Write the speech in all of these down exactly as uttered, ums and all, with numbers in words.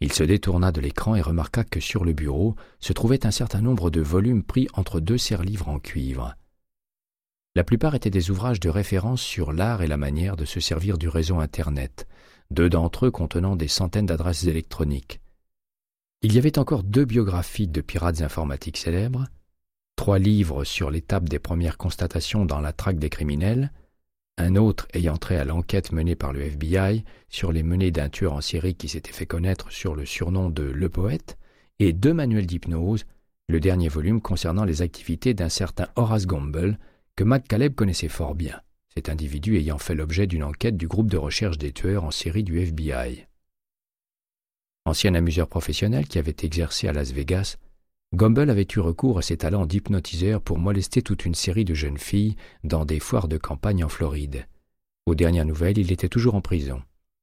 Il se détourna de l'écran et remarqua que sur le bureau se trouvait un certain nombre de volumes pris entre deux serre-livres en cuivre. La plupart étaient des ouvrages de référence sur l'art et la manière de se servir du réseau Internet, deux d'entre eux contenant des centaines d'adresses électroniques. Il y avait encore deux biographies de pirates informatiques célèbres, trois livres sur l'étape des premières constatations dans la traque des criminels, un autre ayant trait à l'enquête menée par le F B I sur les menées d'un tueur en série qui s'était fait connaître sur le surnom de Le Poète, et deux manuels d'hypnose, le dernier volume concernant les activités d'un certain Horace Gamble, que McCaleb connaissait fort bien, cet individu ayant fait l'objet d'une enquête du groupe de recherche des tueurs en série du F B I. Ancien amuseur professionnel qui avait exercé à Las Vegas, Gamble avait eu recours à ses talents d'hypnotiseur pour molester toute une série de jeunes filles dans des foires de campagne en Floride. Aux dernières nouvelles, il était toujours en prison.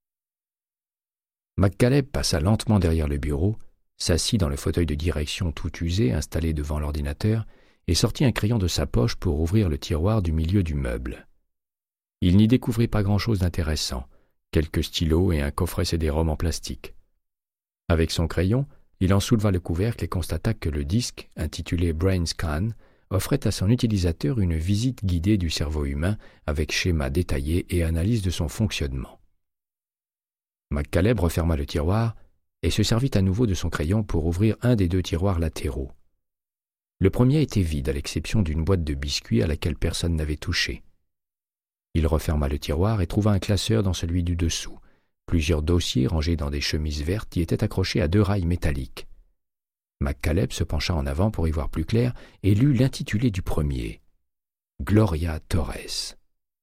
McCaleb passa lentement derrière le bureau, s'assit dans le fauteuil de direction tout usé installé devant l'ordinateur et sortit un crayon de sa poche pour ouvrir le tiroir du milieu du meuble. Il n'y découvrit pas grand-chose d'intéressant, quelques stylos et un coffret C D-ROM en plastique. Avec son crayon, il en souleva le couvercle et constata que le disque, intitulé Brain Scan, offrait à son utilisateur une visite guidée du cerveau humain avec schéma détaillé et analyse de son fonctionnement. McCaleb referma le tiroir et se servit à nouveau de son crayon pour ouvrir un des deux tiroirs latéraux. Le premier était vide à l'exception d'une boîte de biscuits à laquelle personne n'avait touché. Il referma le tiroir et trouva un classeur dans celui du dessous. Plusieurs dossiers rangés dans des chemises vertes y étaient accrochés à deux rails métalliques. McCaleb se pencha en avant pour y voir plus clair et lut l'intitulé du premier, « Gloria Torres ».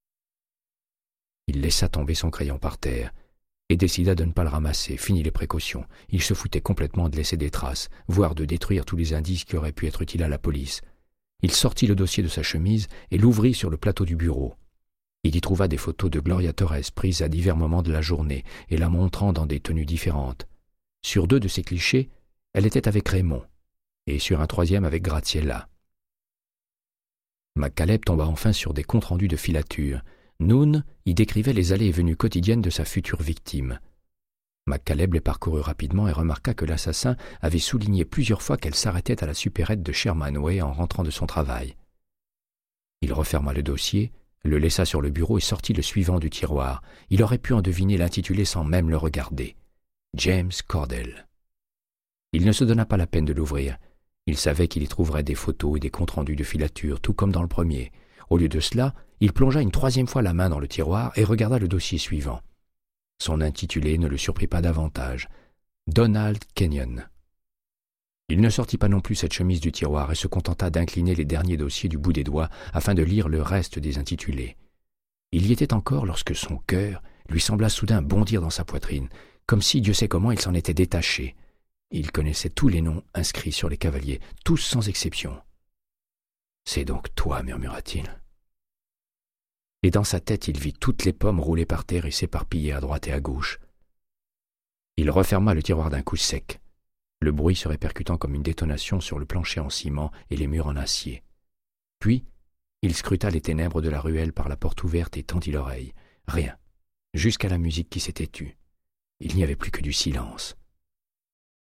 Il laissa tomber son crayon par terre et décida de ne pas le ramasser. Fini les précautions. Il se foutait complètement de laisser des traces, voire de détruire tous les indices qui auraient pu être utiles à la police. Il sortit le dossier de sa chemise et l'ouvrit sur le plateau du bureau. Il y trouva des photos de Gloria Torres prises à divers moments de la journée et la montrant dans des tenues différentes. Sur deux de ces clichés, elle était avec Raymond, et sur un troisième avec Graciela. McCaleb tomba enfin sur des comptes rendus de filature. Noon y décrivait les allées et venues quotidiennes de sa future victime. McCaleb les parcourut rapidement et remarqua que l'assassin avait souligné plusieurs fois qu'elle s'arrêtait à la supérette de Sherman Way en rentrant de son travail. Il referma le dossier, le laissa sur le bureau et sortit le suivant du tiroir. Il aurait pu en deviner l'intitulé sans même le regarder. James Cordell. Il ne se donna pas la peine de l'ouvrir. Il savait qu'il y trouverait des photos et des comptes rendus de filature, tout comme dans le premier. Au lieu de cela, il plongea une troisième fois la main dans le tiroir et regarda le dossier suivant. Son intitulé ne le surprit pas davantage. Donald Kenyon. Il ne sortit pas non plus cette chemise du tiroir et se contenta d'incliner les derniers dossiers du bout des doigts afin de lire le reste des intitulés. Il y était encore lorsque son cœur lui sembla soudain bondir dans sa poitrine, comme si, Dieu sait comment, il s'en était détaché. Il connaissait tous les noms inscrits sur les cavaliers, tous sans exception. « C'est donc toi, murmura-t-il. » Et dans sa tête, il vit toutes les pommes rouler par terre et s'éparpiller à droite et à gauche. Il referma le tiroir d'un coup sec, le bruit se répercutant comme une détonation sur le plancher en ciment et les murs en acier. Puis, il scruta les ténèbres de la ruelle par la porte ouverte et tendit l'oreille. Rien, jusqu'à la musique qui s'était tue. Il n'y avait plus que du silence.